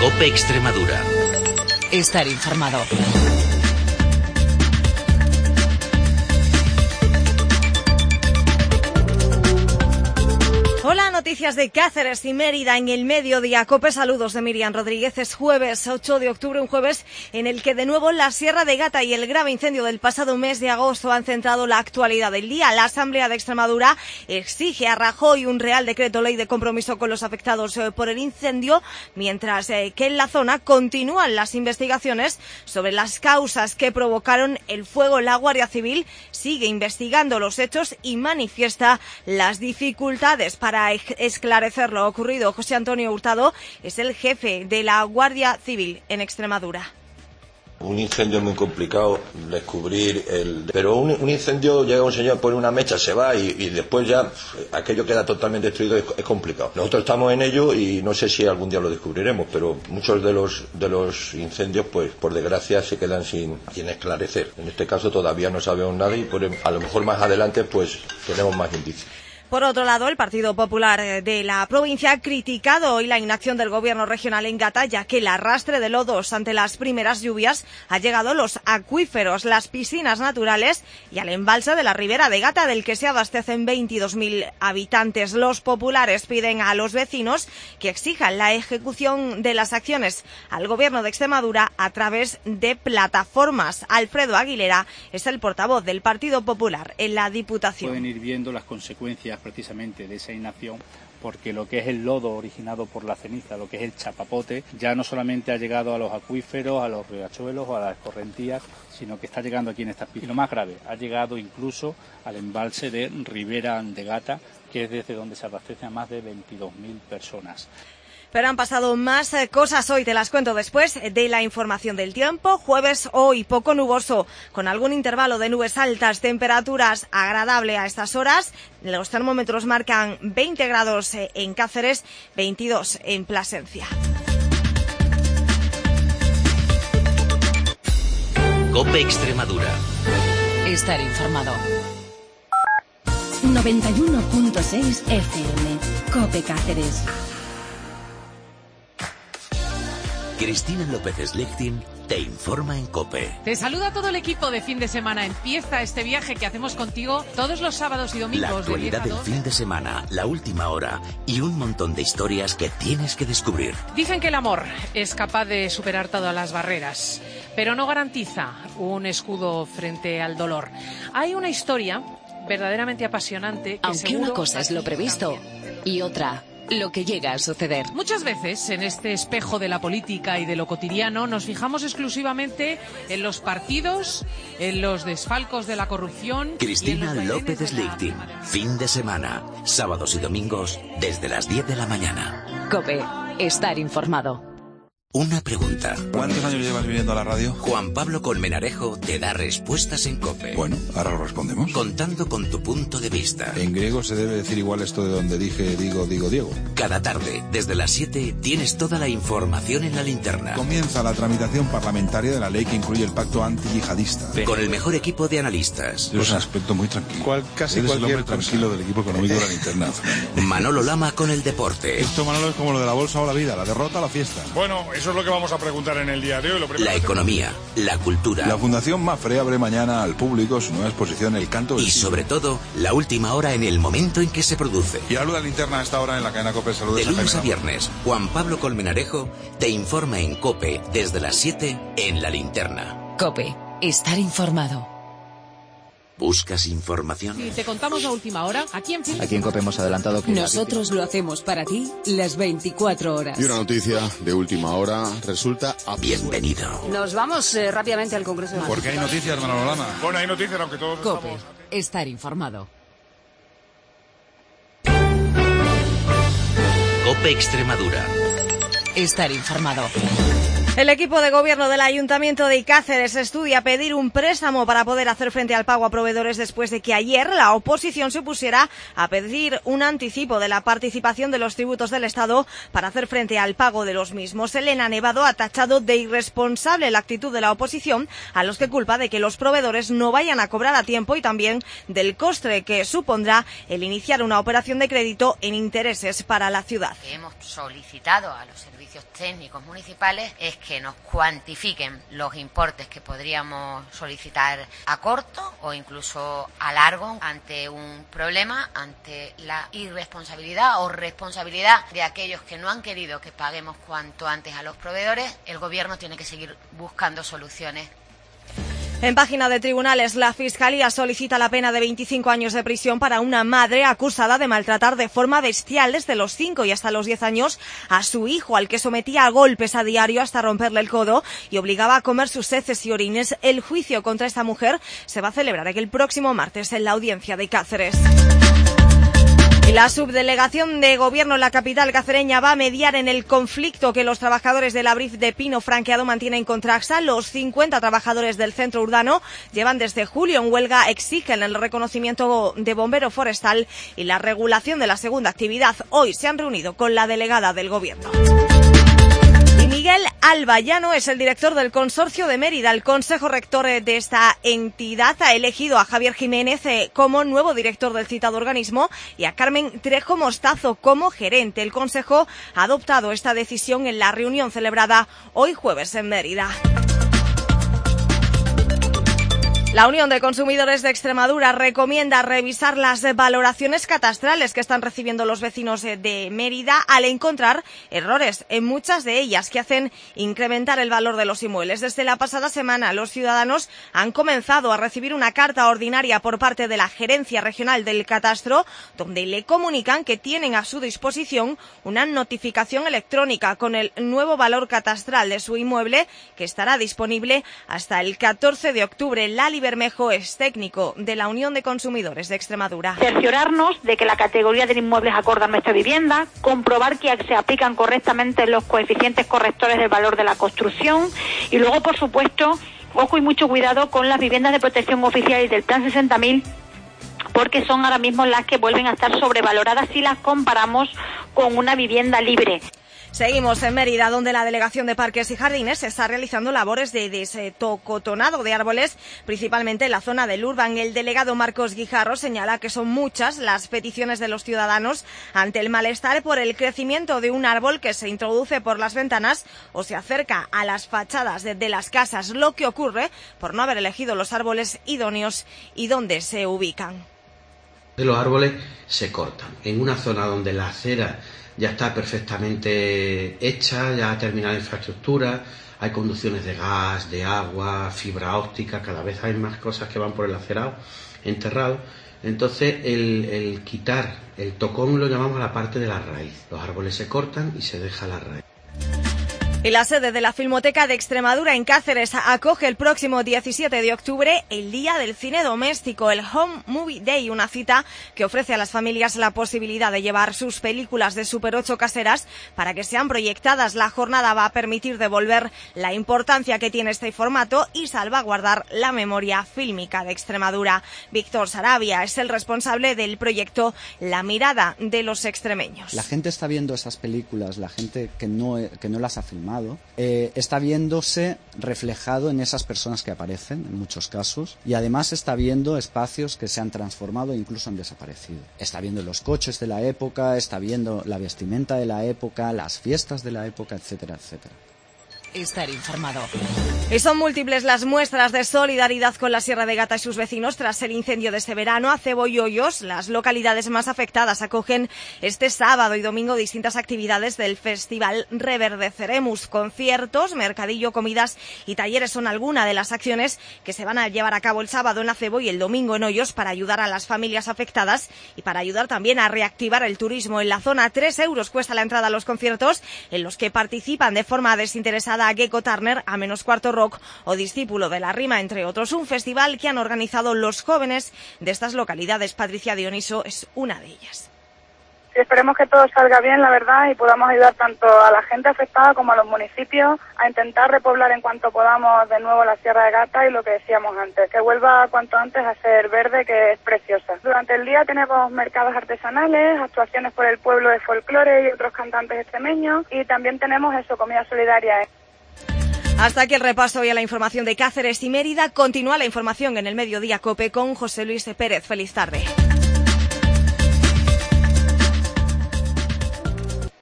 COPE Extremadura. Estar informado. Hola, noticias de Cáceres y Mérida en el mediodía. COPE, saludos de Miriam Rodríguez. Es jueves 8 de octubre, un jueves en el que de nuevo la Sierra de Gata y el grave incendio del pasado mes de agosto han centrado la actualidad del día. La Asamblea de Extremadura exige a Rajoy un real decreto ley de compromiso con los afectados por el incendio, mientras que en la zona continúan las investigaciones sobre las causas que provocaron el fuego. La Guardia Civil sigue investigando los hechos y manifiesta las dificultades para esclarecer lo ocurrido. José Antonio Hurtado es el jefe de la Guardia Civil en Extremadura. Un incendio es muy complicado descubrir pero un incendio, llega un señor, pone una mecha, se va y después ya aquello queda totalmente destruido. Es complicado. Nosotros estamos en ello y no sé si algún día lo descubriremos, pero muchos de los incendios, pues por desgracia, se quedan sin esclarecer. En este caso todavía no sabemos nada y a lo mejor más adelante pues tenemos más indicios. Por otro lado, el Partido Popular de la provincia ha criticado hoy la inacción del gobierno regional en Gata, ya que el arrastre de lodos ante las primeras lluvias ha llegado a los acuíferos, las piscinas naturales y al embalse de la ribera de Gata, del que se abastecen 22.000 habitantes. Los populares piden a los vecinos que exijan la ejecución de las acciones al gobierno de Extremadura a través de plataformas. Alfredo Aguilera es el portavoz del Partido Popular en la Diputación. Pueden ir viendo las consecuencias precisamente de esa inacción, porque lo que es el lodo originado por la ceniza, lo que es el chapapote, ya no solamente ha llegado a los acuíferos, a los riachuelos o a las escorrentías, sino que está llegando aquí en estas piscinas. Y lo más grave, ha llegado incluso al embalse de Ribera de Gata, que es desde donde se abastece a más de 22.000 personas. Pero han pasado más cosas hoy, te las cuento después de la información del tiempo. Jueves hoy poco nuboso, con algún intervalo de nubes altas, temperaturas agradables a estas horas. Los termómetros marcan 20 grados en Cáceres, 22 en Plasencia. COPE Extremadura. Estar informado. 91.6 FM. COPE Cáceres. Cristina López Slechting te informa en COPE. Te saluda todo el equipo de Fin de Semana. Empieza este viaje que hacemos contigo todos los sábados y domingos. La actualidad del fin de semana, la última hora y un montón de historias que tienes que descubrir. Dicen que el amor es capaz de superar todas las barreras, pero no garantiza un escudo frente al dolor. Hay una historia verdaderamente apasionante que aunque una cosa es lo previsto y otra lo que llega a suceder. Muchas veces en este espejo de la política y de lo cotidiano nos fijamos exclusivamente en los partidos, en los desfalcos de la corrupción. Cristina López Slechting, Fin de Semana, sábados y domingos desde las 10 de la mañana. COPE, estar informado. Una pregunta. ¿Cuántos años llevas viviendo a la radio? Juan Pablo Colmenarejo te da respuestas en COPE. Bueno, ahora lo respondemos. Contando con tu punto de vista. En griego se debe decir igual esto de donde dije digo, Diego. Cada tarde, desde las 7, tienes toda la información en la linterna. Comienza la tramitación parlamentaria de la ley que incluye el pacto antiyihadista. Con el mejor equipo de analistas. Es un aspecto muy tranquilo. Casi Eres cualquier el hombre tranquilo del equipo económico de la linterna. Manolo Lama con el deporte. Esto, Manolo, es como lo de la bolsa o la vida, la derrota o la fiesta. Bueno, eso es lo que vamos a preguntar en el día de hoy. La economía, la cultura. La Fundación Mafre abre mañana al público su nueva exposición El Canto del Y Siglo. sobre todo, la última hora en el momento en que se produce. Y hablo de la linterna a esta hora en la cadena COPE. Saludos. De lunes a viernes, Juan Pablo Colmenarejo te informa en COPE desde las 7 en la linterna. COPE, estar informado. ¿Buscas información? Y te contamos la última hora. Aquí en COPE hemos adelantado que... Nosotros lo hacemos para ti las 24 horas. Y una noticia de última hora resulta... Bienvenido. Nos vamos rápidamente al Congreso de Madrid. ¿Por qué hay noticias, Manolo Lama? Bueno, hay noticias, aunque todos COPE, estamos... estar informado. COPE Extremadura. Estar informado. El equipo de gobierno del Ayuntamiento de Cáceres estudia pedir un préstamo para poder hacer frente al pago a proveedores después de que ayer la oposición se pusiera a pedir un anticipo de la participación de los tributos del Estado para hacer frente al pago de los mismos. Elena Nevado ha tachado de irresponsable la actitud de la oposición, a los que culpa de que los proveedores no vayan a cobrar a tiempo y también del coste que supondrá el iniciar una operación de crédito en intereses para la ciudad. Hemos solicitado a los servicios técnicos municipales es que nos cuantifiquen los importes que podríamos solicitar a corto o incluso a largo ante un problema, ante la irresponsabilidad o responsabilidad de aquellos que no han querido que paguemos cuanto antes a los proveedores. El Gobierno tiene que seguir buscando soluciones. En página de tribunales, la Fiscalía solicita la pena de 25 años de prisión para una madre acusada de maltratar de forma bestial desde los 5 y hasta los 10 años a su hijo, al que sometía a golpes a diario hasta romperle el codo y obligaba a comer sus heces y orines. El juicio contra esta mujer se va a celebrar el próximo martes en la audiencia de Cáceres. Y la subdelegación de gobierno en la capital cacereña va a mediar en el conflicto que los trabajadores del Abrif de Pino Franqueado mantienen con Traxa. Los 50 trabajadores del centro urbano llevan desde julio en huelga, exigen el reconocimiento de bombero forestal y la regulación de la segunda actividad. Hoy se han reunido con la delegada del gobierno. Miguel Albayano es el director del Consorcio de Mérida. El Consejo Rector de esta entidad ha elegido a Javier Jiménez como nuevo director del citado organismo y a Carmen Trejo Mostazo como gerente. El Consejo ha adoptado esta decisión en la reunión celebrada hoy jueves en Mérida. La Unión de Consumidores de Extremadura recomienda revisar las valoraciones catastrales que están recibiendo los vecinos de Mérida al encontrar errores en muchas de ellas que hacen incrementar el valor de los inmuebles. Desde la pasada semana, los ciudadanos han comenzado a recibir una carta ordinaria por parte de la Gerencia Regional del Catastro, donde le comunican que tienen a su disposición una notificación electrónica con el nuevo valor catastral de su inmueble, que estará disponible hasta el 14 de octubre. Lali Bermejo es técnico de la Unión de Consumidores de Extremadura. Cerciorarnos de que la categoría del inmueble es acorde a nuestra vivienda, comprobar que se aplican correctamente los coeficientes correctores del valor de la construcción y luego, por supuesto, ojo y mucho cuidado con las viviendas de protección oficial y del Plan 60.000, porque son ahora mismo las que vuelven a estar sobrevaloradas si las comparamos con una vivienda libre. Seguimos en Mérida, donde la Delegación de Parques y Jardines está realizando labores de destocotonado de árboles, principalmente en la zona del Urban. El delegado Marcos Guijarro señala que son muchas las peticiones de los ciudadanos ante el malestar por el crecimiento de un árbol que se introduce por las ventanas o se acerca a las fachadas de las casas, lo que ocurre por no haber elegido los árboles idóneos y dónde se ubican. Los árboles se cortan en una zona donde la acera ya está perfectamente hecha, ya ha terminado la infraestructura, hay conducciones de gas, de agua, fibra óptica, cada vez hay más cosas que van por el acerado, enterrado. Entonces el quitar el tocón lo llamamos a la parte de la raíz. Los árboles se cortan y se deja la raíz. Y la sede de la Filmoteca de Extremadura en Cáceres acoge el próximo 17 de octubre el Día del Cine Doméstico, el Home Movie Day, una cita que ofrece a las familias la posibilidad de llevar sus películas de Super 8 caseras para que sean proyectadas. La jornada va a permitir devolver la importancia que tiene este formato y salvaguardar la memoria fílmica de Extremadura. Víctor Sarabia es el responsable del proyecto La Mirada de los Extremeños. La gente está viendo esas películas, la gente que no las ha filmado, está viéndose reflejado en esas personas que aparecen, en muchos casos, y además está viendo espacios que se han transformado e incluso han desaparecido. Está viendo los coches de la época, está viendo la vestimenta de la época, las fiestas de la época, etcétera, etcétera. Estar informado. Y son múltiples las muestras de solidaridad con la Sierra de Gata y sus vecinos tras el incendio de este verano. Acebo y Hoyos, las localidades más afectadas, acogen este sábado y domingo distintas actividades del Festival Reverdeceremos. Conciertos, mercadillo, comidas y talleres son algunas de las acciones que se van a llevar a cabo el sábado en Acebo y el domingo en Hoyos para ayudar a las familias afectadas y para ayudar también a reactivar el turismo. En la zona, 3 euros cuesta la entrada a los conciertos en los que participan de forma desinteresada a Gecko Turner, A Menos Cuarto Rock o Discípulo de la Rima, entre otros. Un festival que han organizado los jóvenes de estas localidades. Patricia Dioniso es una de ellas. y esperemos que todo salga bien, la verdad, y podamos ayudar tanto a la gente afectada como a los municipios a intentar repoblar en cuanto podamos de nuevo la Sierra de Gata y lo que decíamos antes, que vuelva cuanto antes a ser verde, que es preciosa. Durante el día tenemos mercados artesanales, actuaciones por el pueblo de folclore y otros cantantes extremeños, y también tenemos comida solidaria. Hasta aquí el repaso y a la información de Cáceres y Mérida. Continúa la información en el Mediodía COPE con José Luis Pérez. Feliz tarde.